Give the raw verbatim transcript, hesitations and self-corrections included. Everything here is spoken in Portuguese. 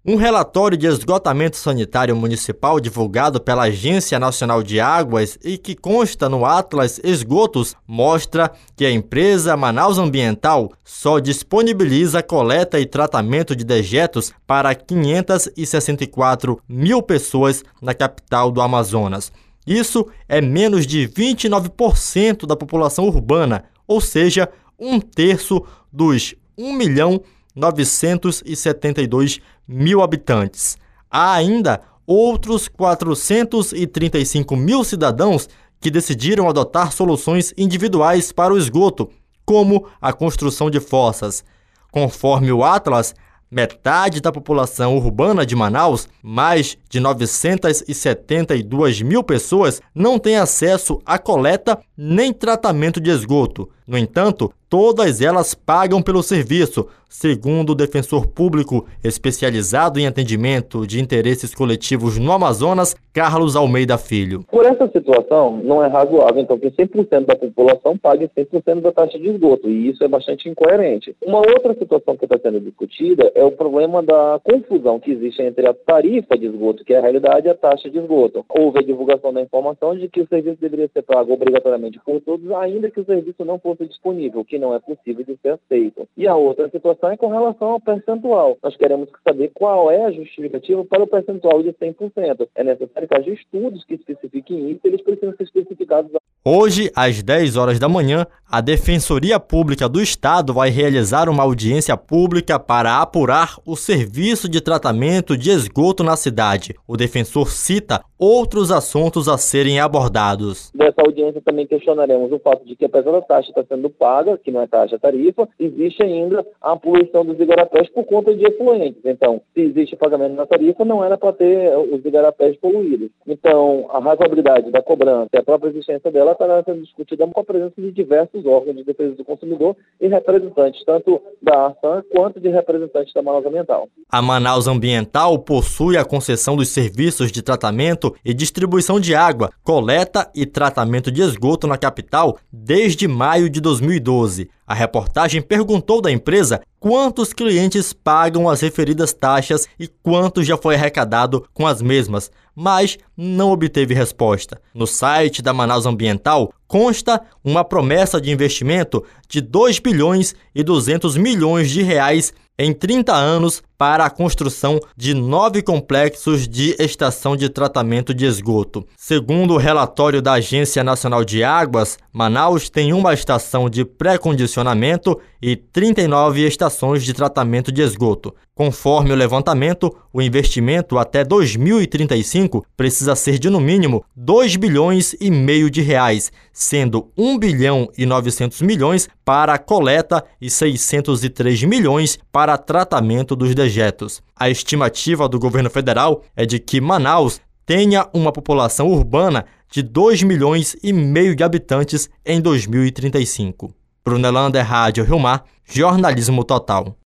Um relatório de esgotamento sanitário municipal divulgado pela Agência Nacional de Águas e que consta no Atlas Esgotos mostra que a empresa Manaus Ambiental só disponibiliza coleta e tratamento de dejetos para quinhentas e sessenta e quatro mil pessoas na capital do Amazonas. Isso é menos de vinte e nove por cento da população urbana, ou seja, um terço dos um milhão novecentos e setenta e dois mil habitantes. Há ainda outros quatrocentos e trinta e cinco mil cidadãos que decidiram adotar soluções individuais para o esgoto, como a construção de fossas. Conforme o Atlas, metade da população urbana de Manaus, mais de novecentas e setenta e duas mil pessoas, não tem acesso à coleta nem tratamento de esgoto. No entanto, todas elas pagam pelo serviço, segundo o defensor público especializado em atendimento de interesses coletivos no Amazonas, Carlos Almeida Filho. Por essa situação, não é razoável, então, que cem por cento da população pague cem por cento da taxa de esgoto, e isso é bastante incoerente. Uma outra situação que está sendo discutida é o problema da confusão que existe entre a tarifa de esgoto, que é a realidade, e a taxa de esgoto. Houve a divulgação da informação de que o serviço deveria ser pago obrigatoriamente por todos, ainda que o serviço não fosse disponível, o que não é possível de ser aceito. E a outra situação é com relação ao percentual. Nós queremos saber qual é a justificativa para o percentual de cem por cento. É necessário que haja estudos que especifiquem isso, eles precisam ser especificados. Hoje, às dez horas da manhã, a Defensoria Pública do Estado vai realizar uma audiência pública para apurar o serviço de tratamento de esgoto na cidade. O defensor cita outros assuntos a serem abordados. Dessa audiência também questionaremos o fato de que, apesar da taxa estar sendo paga, que não é taxa, é tarifa, existe ainda a poluição dos igarapés por conta de efluentes. Então, se existe pagamento na tarifa, não era para ter os igarapés poluídos. Então, a razoabilidade da cobrança e a própria existência dela estará sendo discutida com a presença de diversos órgãos de defesa do consumidor e representantes, tanto da Arsan quanto de representantes da Manaus Ambiental. A Manaus Ambiental possui a concessão dos serviços de tratamento e distribuição de água, coleta e tratamento de esgoto na capital desde maio de dois mil e doze. A reportagem perguntou da empresa quantos clientes pagam as referidas taxas e quanto já foi arrecadado com as mesmas, mas não obteve resposta. No site da Manaus Ambiental consta uma promessa de investimento de dois bilhões e duzentos milhões de reais em trinta anos para a construção de nove complexos de estação de tratamento de esgoto. Segundo o relatório da Agência Nacional de Águas, Manaus tem uma estação de pré-condicionamento e trinta e nove estações de tratamento de esgoto. Conforme o levantamento, o investimento até dois mil e trinta e cinco precisa ser de no mínimo dois bilhões e meio de reais, sendo um bilhão e novecentos milhões para a coleta e seiscentos e três milhões para tratamento dos dejetos. A estimativa do governo federal é de que Manaus tenha uma população urbana de dois milhões e meio de habitantes em dois mil e trinta e cinco. Brunelander, Rádio Rio Mar, Jornalismo Total.